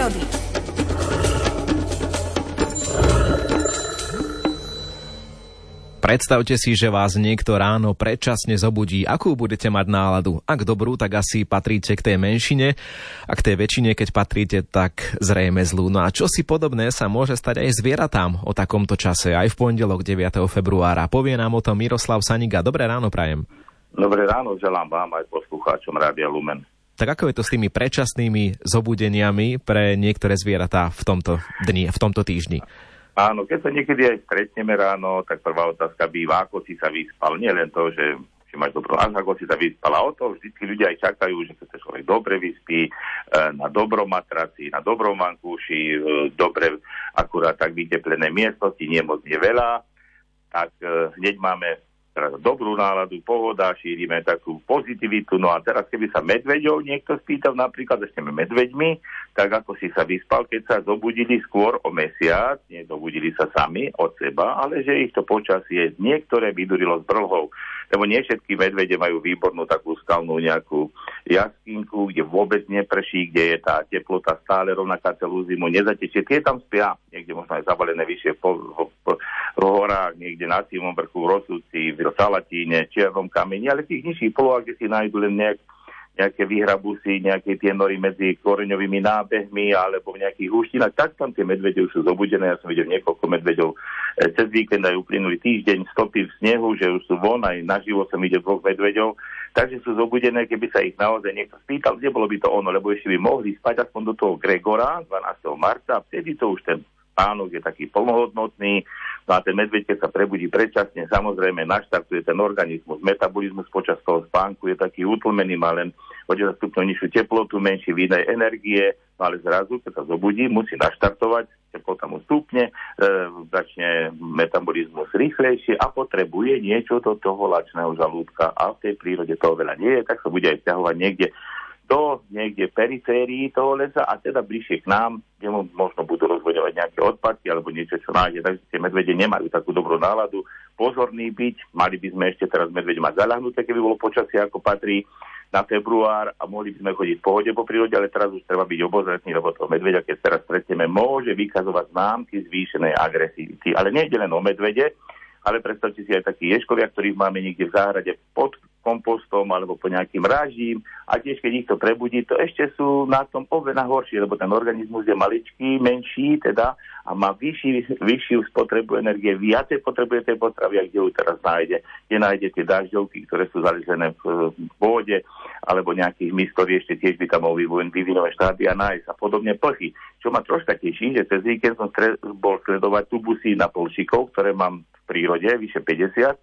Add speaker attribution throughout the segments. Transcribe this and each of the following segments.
Speaker 1: prírody.
Speaker 2: Predstavte si, že vás niekto ráno predčasne zobudí. Akú budete mať náladu? Ak dobrú, tak asi patríte k tej menšine. A k tej väčšine, keď patríte, tak zrejme zlú. No a čo si podobné sa môže stať aj zvieratám o takomto čase, aj v pondelok 9. februára. Povie nám o tom Miroslav Saniga. Dobré ráno prajem.
Speaker 3: Dobré ráno, želám vám aj poslucháčom Rádia Lumen.
Speaker 2: Tak ako je to s tými predčasnými zobudeniami pre niektoré zvieratá v tomto dni, v tomto týždni?
Speaker 3: Áno, keď sa niekedy aj stretneme ráno, tak prvá otázka býva, ako si sa vyspal. Nie len to, že máš dobrú náš, ako si sa vyspal. A o to vždy ľudia aj čakajú, že keď sa človek dobre vyspí, na dobrom matraci, na dobrom vankúši, dobre, akurát tak vyteplené miestnosti, nie moc, nie veľa, tak hneď máme dobrú náladu, pohoda, šírime takú pozitivitu. No a teraz, keby sa medveďov niekto spýtal, napríklad začneme medveďmi, tak ako si sa vyspal, keď sa zobudili skôr o mesiac, nie zobudili sa sami od seba, ale že ich to počasie niektoré vydurilo z brlhov. Lebo nie všetky medvede majú výbornú takú skalnú nejakú jaskinku, kde vôbec neprší, kde je tá teplota stále rovnaká celú zimu, nezatečie. Tie tam spia, niekde možno aj zabalené vyššie v horách, niekde na Sivom vrchu, v Rosúci, v Salatíne, Čiernom kameni, ale v tých nižších polohách, kde si nájdu len nejaké výhrabusy, nejaké tie nory medzi koreňovými nábehmi alebo v nejakých húštinách, tak tam tie medvede už sú zobudené. Ja som videl niekoľko medveďov cez víkend aj uplynulý týždeň, stopy v snehu, že už sú von, aj naživo som videl 2 medveďov, takže sú zobudené. Keby sa ich naozaj niekto spýtal, kde bolo by to ono, lebo ešte by mohli spať aspoň do toho Gregora 12. marca, a vtedy to už ten pánok je taký plnohodnotný. No a ten medveď, keď sa prebudí predčasne, samozrejme naštartuje ten organizmus, metabolizmus počas toho spánku je taký utlmený, má len o 10 stupňov nižšiu teplotu, menší výdaj energie, no ale zrazu, keď sa zobudí, musí naštartovať, teplota mu stúpne, začne metabolizmus rýchlejšie a potrebuje niečo do toho lačného žalúdka a v tej prírode toho veľa nie je, tak sa bude aj ťahovať niekde periférii toho lesa a teda bližšie k nám, kde mu možno budú rozvoňovať nejaké odpadky alebo niečo, čo nájde. Takže tie medvede nemajú takú dobrú náladu. Pozorný byť, mali by sme ešte teraz medvede mať zaľahnuté, keby bolo počasie, ako patrí na február, a mohli by sme chodiť v pohode po prírode, ale teraz už treba byť obozretný, lebo toho medveďa, keď teraz stretneme, môže vykazovať známky zvýšenej agresivity. Ale nie je len o medvede, ale predstavte si aj takí ješkovia, ktorých máme niekde v záhrade pod kompostom alebo po nejakým rážím, a tiež keď ich to prebudí, to ešte sú na tom oveľa horšie, lebo ten organizmus je maličký, menší teda a má vyššiu spotrebu energie, viacej potrebuje tej potravy, a kde ju teraz nájde. Kde nájde tie dažďovky, ktoré sú zaležené v vode, alebo nejakých míst, ktorí ešte tiež by tam mohli vyvinové štáty a nájsť, a podobne plchy. Čo ma troška teší, že cez víkend som bol sledovať tubusy na polšikov, ktoré mám v prírode, vyše 50,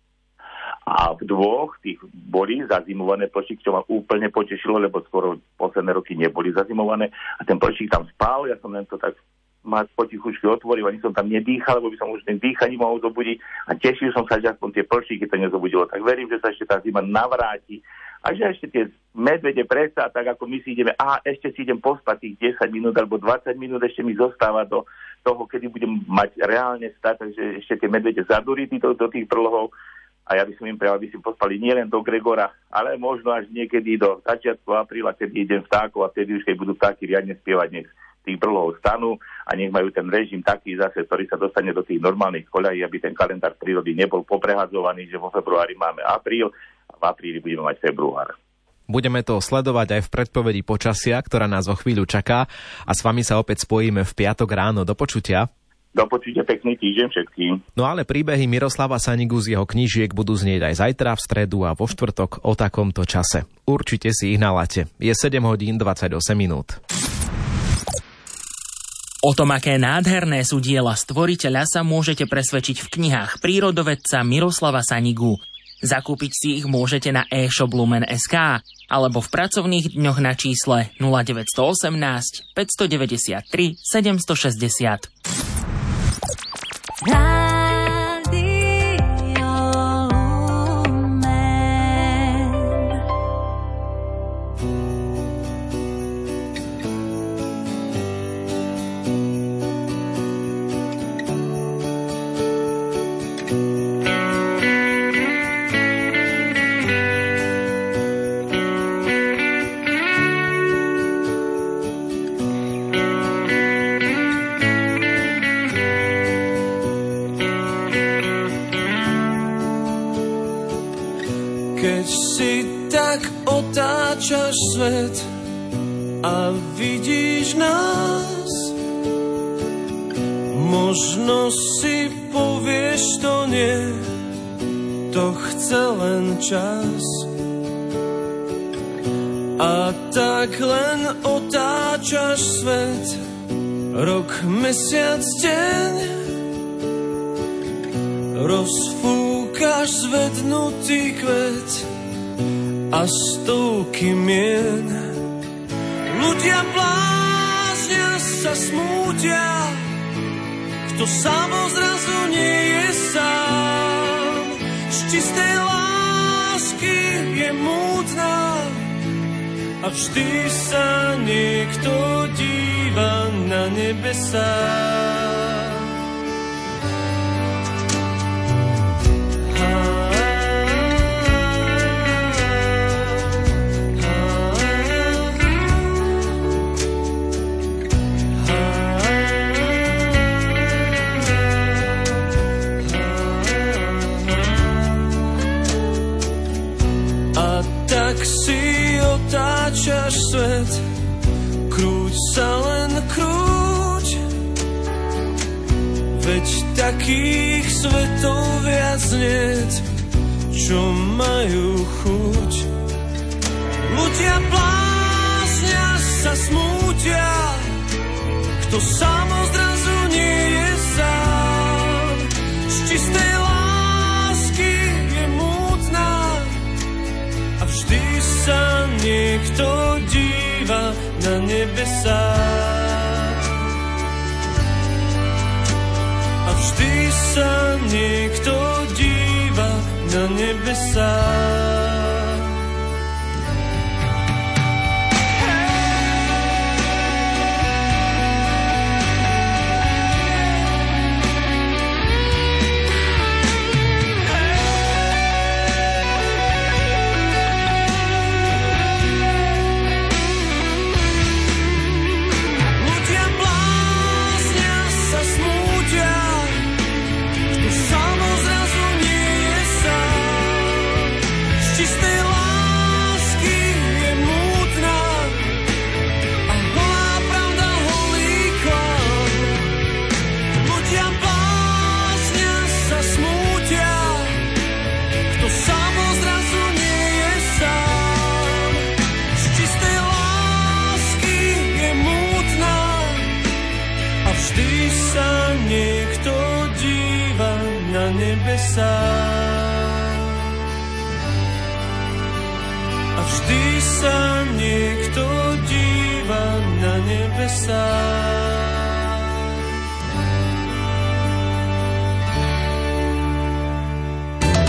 Speaker 3: a v 2 tých boli zazimované plšík, čo ma úplne potešilo, lebo skoro posledné roky neboli zazimované, a ten plšík tam spal, ja som len to tak potichučky otvoril, ani som tam nedýchal, lebo by som už ten dýchaním mohol zobudiť, a tešil som sa, že aspoň tie plšíky to nezobudilo. Tak verím, že sa ešte tá zima navráti a že ešte tie medvede prestá, tak ako my si ideme, ešte si idem pospať tých 10 minút alebo 20 minút, ešte mi zostáva do toho, kedy budem mať reálne stať, takže ešte tie medvede zadúri do tých brlohov. A ja by som im prijal, aby si pospali nielen do Gregora, ale možno až niekedy do začiatku apríla, keď idem vtákov, a vtedy už keď budú vtáky riadne spievať, nech tých brlohov stanú a nech majú ten režim taký zase, ktorý sa dostane do tých normálnych koľají, aby ten kalendár prírody nebol poprehadzovaný, že vo februári máme apríl a v apríli budeme mať február.
Speaker 2: Budeme to sledovať aj v predpovedi počasia, ktorá nás o chvíľu čaká, a s vami sa opäť spojíme v piatok ráno. Do počutia.
Speaker 3: Do počutia, pekný týždeň všetkým.
Speaker 2: No ale príbehy Miroslava Sanigu z jeho knížiek budú znieť aj zajtra, v stredu a vo štvrtok o takomto čase. Určite si ich naláte. Je 7 hodín 28 minút.
Speaker 4: O tom, aké nádherné sú diela stvoriteľa, sa môžete presvedčiť v knihách prírodovedca Miroslava Sanigu. Zakúpiť si ich môžete na e-shop Lumen.sk alebo v pracovných dňoch na čísle 0918 593 760.
Speaker 1: Keď si tak otáčaš svet a vidíš nás, možno si povieš to nie, to chce len čas. A tak len otáčaš svet, rok, mesiac, deň, rozfúkaš zvednutý kvet a stovky mien. Ľudia bláznia sa, smútia, kto sám zrazu nie je sám. Z čistej lásky je múdna a vždy sa niekto díva na nebesá. Tak si otáčaš svet, krúť sa len krúť, veď takých svetov viac niet, čo majú chuť. Ľudia bláznia sa, smútia, kto sám zrazu nie je sám. Z čistej lásky je múdna a vždy sa niekto díva na nebesá. A vždy sa niekto díva na nebesá. A vždy sa niekto díva na nebesá.